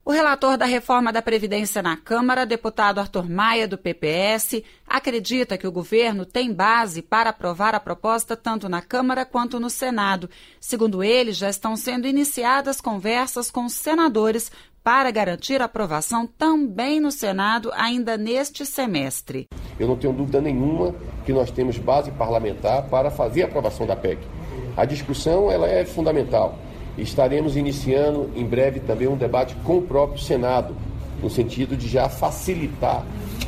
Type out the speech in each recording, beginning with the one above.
O relator da reforma da Previdência na Câmara, deputado Arthur Maia, do PPS, acredita que o governo tem base para aprovar a proposta tanto na Câmara quanto no Senado. Segundo ele, já estão sendo iniciadas conversas com os senadores para garantir a aprovação também no Senado ainda neste semestre. Eu não tenho dúvida nenhuma que nós temos base parlamentar para fazer a aprovação da PEC. A discussão ela é fundamental. Estaremos iniciando em breve também um debate com o próprio Senado, no sentido de já facilitar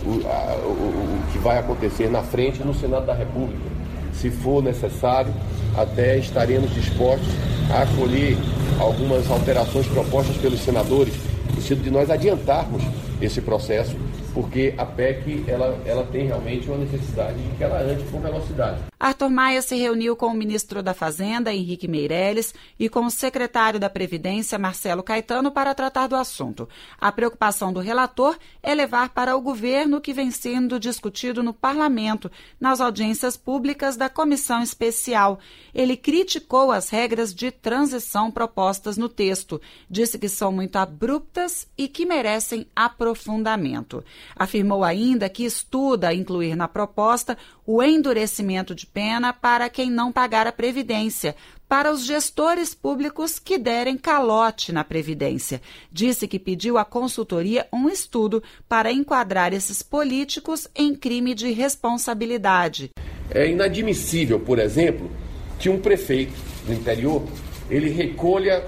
o que vai acontecer na frente no Senado da República. Se for necessário, até estaremos dispostos a acolher algumas alterações propostas pelos senadores, no sentido de nós adiantarmos esse processo, porque a PEC ela tem realmente uma necessidade de que ela ande com velocidade. Arthur Maia se reuniu com o ministro da Fazenda, Henrique Meirelles, e com o secretário da Previdência, Marcelo Caetano, para tratar do assunto. A preocupação do relator é levar para o governo o que vem sendo discutido no parlamento, nas audiências públicas da comissão especial. Ele criticou as regras de transição propostas no texto, disse que são muito abruptas e que merecem aprofundamento. Afirmou ainda que estuda incluir na proposta o endurecimento de pena para quem não pagar a Previdência, para os gestores públicos que derem calote na Previdência. Disse que pediu à consultoria um estudo para enquadrar esses políticos em crime de responsabilidade. É inadmissível, por exemplo, que um prefeito do interior ele recolha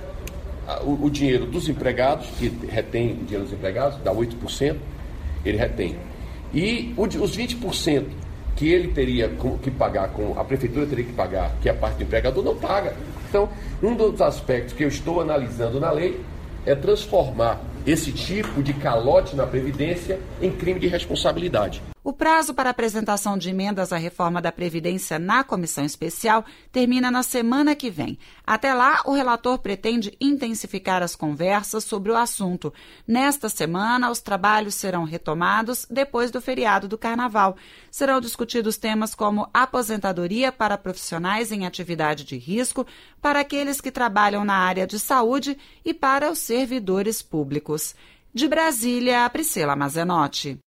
o dinheiro dos empregados, que retém o dinheiro dos empregados, dá 8%, ele retém. E os 20% que ele teria que pagar, a prefeitura teria que pagar, que é a parte do empregador, não paga. Então, um dos aspectos que eu estou analisando na lei é transformar esse tipo de calote na Previdência em crime de responsabilidade. O prazo para apresentação de emendas à reforma da Previdência na comissão especial termina na semana que vem. Até lá, o relator pretende intensificar as conversas sobre o assunto. Nesta semana, os trabalhos serão retomados depois do feriado do Carnaval. Serão discutidos temas como aposentadoria para profissionais em atividade de risco, para aqueles que trabalham na área de saúde e para os servidores públicos. De Brasília, Priscila Mazenotti.